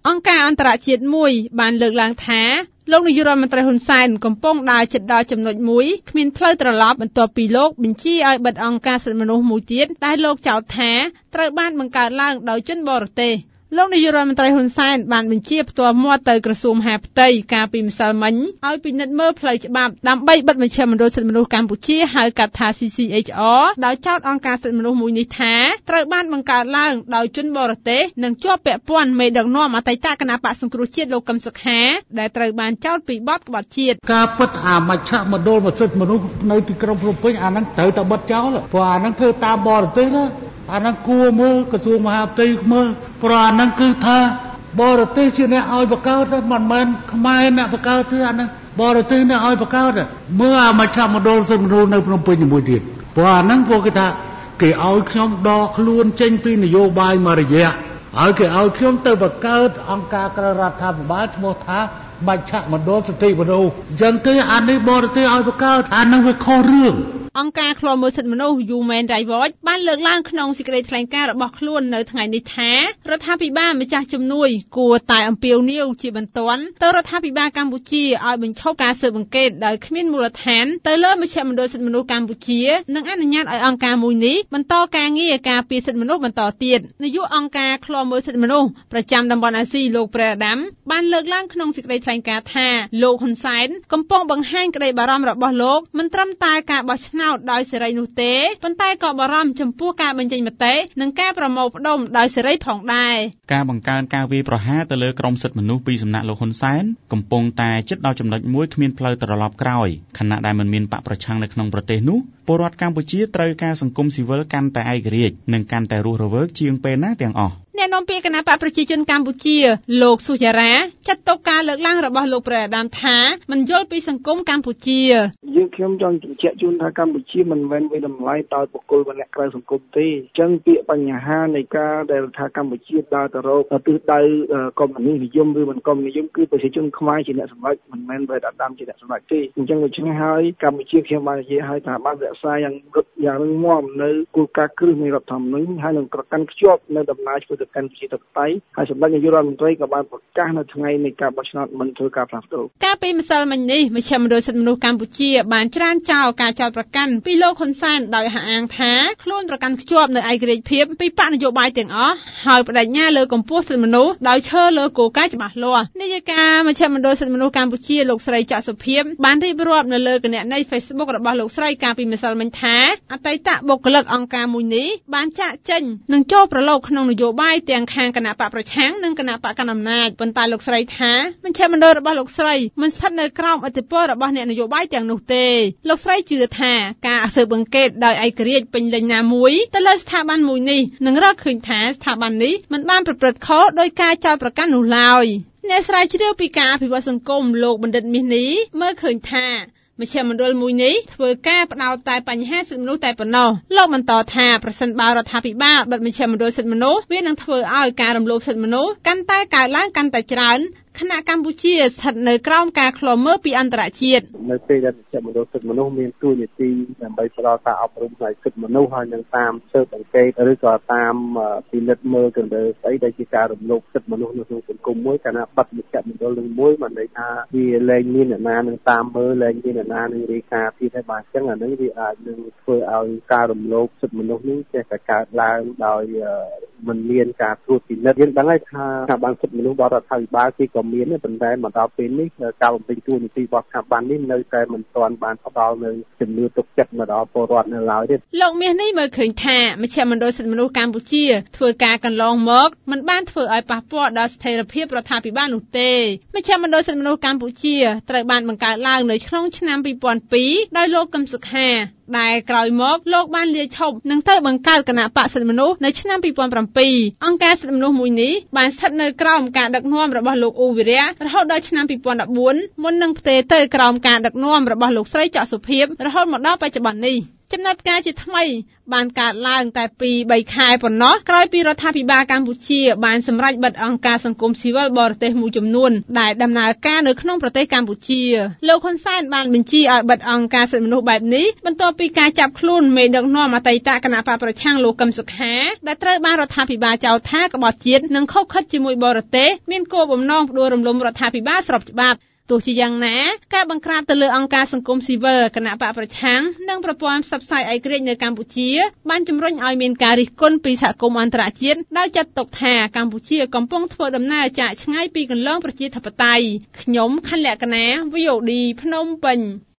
អង្គការអន្តរជាតិមួយបានលើកឡើងថាលោកនាយករដ្ឋមន្ត្រីហ៊ុនសែនកំពុងដើរជិតដល់ចំណុចមួយគ្មានផ្លូវត្រឡប់បន្ទាប់ពីលោកបញ្ជាឲ្យបិទអង្គការសិទ្ធិមនុស្សមួយទៀតដែលលោកចោទថាត្រូវបានបង្កើតឡើងដោយជនបរទេសលោកនាយករដ្ឋមន្ត្រីហ៊ុនសែនបានបញ្ជាផ្ទាល់មាត់ទៅក្រសួងមហាផ្ទៃកាលពីម្សិលមិញឲ្យពិនិត្យមើលផ្លូវច្បាប់ដើម្បីបិទមជ្ឈមណ្ឌលសិទ្ធិមនុស្សកម្ពុជាហៅកាត់ថា CCHR ដោយចោទអង្គការសិទ្ធិមនុស្សមួយនេះថាត្រូវបានបង្កើតឡើងដោយជនបរទេសនិងជាប់ពាក់ព័ន្ធមេដឹកនាំអតីតគណបក្សសង្គ្រោះជាតិលោកកឹមសុខាដែលត្រូវបានចោទពីបទក្បត់ជាតិការពិតអាមជ្ឈមណ្ឌលសិទ្ធិមនុស្សនៅទីក្រុងភ្នំពេញអាហ្នឹងត្រូវតែបិទចោលព្រោះអាហ្នឹងធ្វើតាមបរទេសណាអាហ្នឹងគួរមើលក្រសួងមហាផ្ទៃមើលព្រោះអាហ្នឹងគឺថាបរទេសជាអ្នកឲ្យបង្កើតមិនមែនខ្មែរអ្នកបង្កើតទេអាហ្នឹងបរទេសអ្នកឲ្យបង្កើតមើលអាមជ្ឈមណ្ឌលសិទ្ធិមនុស្សនៅភ្នំពេញមួយទៀតព្រោះអាហ្នឹងពួកគេថាគេឲ្យខ្ញុំដកខ្លួនចេញពីនយោបាយមួយរយៈហើយគេឲ្យខ្ញុំទៅបង្កើតអង្គការក្រៅរដ្ឋាភិបាលឈ្មោះថាមជ្ឈមណ្ឌលសិទ្ធិមនុស្សអញ្ចឹងទេអានេះបរទេសឲ្យបង្កើតអាហ្នឹងវាខុសរឿងអង្គការឃ្លាំមើលសិទ្ធិមនុស្ស Human Rights Watch បានលើកឡើងក្នុងសេចក្តីថ្លែងការណ៍របស់ខ្លួននៅថ្ងៃនេះថារដ្ឋាភិបាលម្ចាស់ជំនួយគួរតែអំពាវនាវជាបន្ទាន់ទៅរដ្ឋាភិបាលកម្ពុជាឲ្យបញ្ឈប់ការស៊ើបអង្កេតដោយគ្មានមូលដ្ឋានទៅលើមជ្ឈមណ្ឌលសិទ្ធិមនុស្សកម្ពុជានិងអនុញ្ញាតឲ្យអង្គការមួយនេះបន្តការងារការពារសិទ្ធិមនុស្សបន្តទៀតនាយកអង្គការឃ្លាំមើលសិទ្ធិមនុស្សប្រចាំតំបន់អាស៊ីលោកព្រះអាដាមបានលើកឡើងក្នុងសេចក្តីថ្លែងការណ៍ថាលោកហ៊ុនសែនកំពុងបង្ហាញក្តីបារម្ភរបស់លោកមិនត្រឹមតែការបោះឆ្នោតដោយសេរីនោះទេប៉ុន្តែក៏បារម្ភចំពោះការបញ្ចេញមតិនិងការប្រមូលផ្ដុំដោយសេរីផងដែរការបង្កើនការវាយប្រហារទៅលើក្រុមសិទ្ធិមនុស្សពីសំណាក់លោកហ៊ុនសែនកំពុងតែជិតដល់ចំណុចមួយគ្មានផ្លូវត្រឡប់ក្រោយខណៈដែលមិនមានបកប្រឆាំងនៅក្នុងប្រទេសនោះពលរដ្ឋកម្ពុជាត្រូវការសង្គមស៊ីវិលកាន់តែឯករាជ្យនិងកាន់តែរស់រវើកជាងពេលណាទាំងអស់អ្នកនាំពាក្យគណៈបកប្រជាជនកម្ពុជាលោកសុចារាចាត់ទុកការលើកឡើងរបស់លោកព្រះអាដាមថាមិនយល់ពីសង្គមកម្ពុជាយើងខ្ញុំចង់បញ្ជាក់ជូនថាកម្ពុជាមិនមែនវាតម្លៃដោយបុគ្គលម្នាក់ក្រៅសង្គមទេអញ្ចឹងពាក្យបញ្ហានៃការដែលថាកម្ពុជាដើរទៅរកទិសដៅកុម្មុយនីសនិយមឬមិនកុម្មុយនិយមគឺប្រជាជនខ្មែរជាអ្នកសម្រេចមិនមែនព្រះអាដាមជាអ្នកសម្រេចទេអញ្ចឹងដូច្នេះហើយកម្ពុជាខ្ញុំបាននិយាយឲ្យថាបានរក្សាយ៉ាងរឹងមាំនៅគោលការណ៍គ្រឹះនៃរដ្ឋធម្មនុញ្ញហើយនឹងប្រកាន់ខ្ជាប់នៅដំណើរឆ្ពោះទៅកាន់ប្រជាធិបតេយ្យហើយសម្ដេចនាយករដ្ឋមន្ត្រីក៏បានប្រកាសនៅថ្ងៃនៃការបោះឆ្នោតមិនធ្វើការផ្លាស់ប្ដូរកាលពីម្សិលមិញនេះមជ្ឈមណ្ឌលសិទ្ធិមនុស្សកម្ពុជាបានច្រានចោលការចោទប្រកាន់ពីលោកហ៊ុនសែនដោយអះអាងថាខ្លួនប្រកាន់ខ្ជាប់នៅឯករាជ្យភាពពីបកនយោបាយទាំងអស់ហើយបដិញ្ញាលើកម្ពុជាសិទ្ធិមនុស្សដោយឈរលើគោលការណ៍ច្បាស់លាស់នាយិកាមជ្ឈមណ្ឌលសិទ្ធិមនុស្សកម្ពុជាលោកស្រីចាក់សុភីបានរៀបរាប់នៅលើគណនី Facebook របស់លោកស្រីកាលពីម្សិលមិញថាអតីតបុគ្គលិកអង្គការមួយនេះបានចាកចេញនិងចូលប្រឡូកក្នុងនយោបាយទាំងខាងគណៈបកប្រឆាំងនិងគណៈបកកណ្ដាលអំណាចប៉ុន្តែលោកស្រីថាមជ្ឈមណ្ឌលរបស់លោកស្រីមិនស្ថិតនៅក្រោមឥទ្ធិពលរបស់អ្នកនយោបាយទាំងនោះទេលោកស្រីជឿថាការស៊ើបអង្កេតដោយឯករាជ្យពេញលេញណាមួយទៅលើស្ថាប័នមួយនេះនឹងរកឃើញថាស្ថាប័ននេះមិនបានប្រព្រឹត្តខុសដោយការចោទប្រកាន់នោះឡើយអ្នកស្រាវជ្រាវពីការអភិវឌ្ឍសង្គមលោកបណ្ឌិតមាសនេះមើលឃើញថាមជ្ឈមណ្ឌលមួយនេះធ្វើការផ្ដោតតែបញ្ហាសិទ្ធិមនុស្សតែប៉ុណ្ណោះលោកបន្តថាប្រសិនបើរដ្ឋាភិបាលបិទមជ្ឈមណ្ឌលសិទ្ធិមនុស្សវានឹងធ្វើឲ្យការរំលោភសិទ្ធិមនុស្សកាន់តែកើនឡើងកាន់តែច្រើនខណៈកម្ពុជាស្ថិតនៅក្រោមការឃ្លាំមើលពីអន្តរជាតិនៅពេលដែលមជ្ឈមណ្ឌលសិទ្ធិមនុស្សមានទួនាទីដើម្បីផ្ដល់ការអប់រំផ្នែកសិទ្ធិមនុស្សហើយនឹងតាមស៊ើបអង្កេតឬក៏តាមពិនិត្យមើលទៅលើស្អីដែលជាការរំលោភសិទ្ធិមនុស្សនៅក្នុងសង្គមមួយកាលណាបាត់មជ្ឈមណ្ឌលនឹងមួយមិនន័យថាវាលែងមានអ្នកណានឹងតាមមើលលែងមានអ្នកណានឹងរាយការណ៍ទៀតហើយបាទអញ្ចឹងអានឹងវាអាចនឹងធ្វើឲ្យការរំលោភសិទ្ធិមនុស្សនេះចេះតែកើតឡើងដោយមិនមានការត្រួតពិនិត្យយើងដឹងហើយថាស្ថាប័នសិទ្ធិមនុស្សរបស់រដ្ឋាភិបាលគេក៏មានប៉ុន្តែមកដល់ពេលនេះការបំពេញតួនាទីរបស់ស្ថាប័ននេះនៅតែមិនទាន់បានផ្ដល់នូវជំនឿទុកចិត្តមកដល់ពលរដ្ឋនៅឡើយទេលោកមាសនេះមើលឃើញថាមជ្ឈមណ្ឌលសិទ្ធិមនុស្សកម្ពុជាធ្វើការកន្លងមកមិនបានធ្វើឲ្យប៉ះពាល់ដល់ស្ថិរភាពរដ្ឋាភិបាលនោះទេមជ្ឈមណ្ឌលសិទ្ធិមនុស្សកម្ពុជាត្រូវបានបង្កើតឡើងនៅក្នុងឆ្នាំ2002ដោយលោកកឹមសុខាដែលក្រោយមកលោកបានលាឈប់និងទៅបង្កើតគណៈបក្សសិទ្ធិមនុស្សនៅឆ្នាំ2007អង្គការសិទ្ធិមនុស្សមួយនេះបានស្ថិតនៅក្រោមការដឹកនាំរបស់លោកអ៊ូវីរ៉ារហូតដល់ឆ្នាំ2014មុននឹងផ្ទេរទៅក្រោមការដឹកនាំរបស់លោកស្រីចាក់សុភីរហូតមកដល់បច្ចុប្បន្ននេះចំណាត់ការជាថ្មីបានកើតឡើងតែពី3ខែប៉ុណ្ណោះក្រោយពីរដ្ឋាភិបាលកម្ពុជាបានសម្រេចបិទអង្គការសង្គមស៊ីវិលបរទេសមួយចំនួនដែលដំណើរការនៅក្នុងប្រទេសកម្ពុជាលោកហ៊ុនសែនបានបញ្ជាឲ្យបិទអង្គការសិទ្ធិមនុស្សបែបនេះបន្ទាប់ពីការចាប់ខ្លួនមេដឹកនាំអតីតគណៈបកប្រឆាំងលោកកឹមសុខាដែលត្រូវបានរដ្ឋាភិបាលចោទថាក្បត់ជាតិនិងខុបខិតជាមួយបរទេសមានគោលបំណងផ្ដួលរំលំរដ្ឋាភិបាលស្របច្បាប់ទោះជាយ៉ាងណាការបង្ក្រាបទៅលើអង្គការសង្គមស៊ីវិលគណៈបកប្រឆាំងនិងប្រព័ន្ធផ្សព្វផ្សាយឯករាជ្យនៅកម្ពុជាបានជំរុញឲ្យមានការរិះគន់ពីសហគមន៍អន្តរជាតិដោយចាត់ទុកថាកម្ពុជាកំពុងធ្វើដំណើរចាកឆ្ងាយពីគន្លងប្រជាធិបតេយ្យខ្ញុំខណ្ឌលក្ខណា VOD ភ្នំពេញ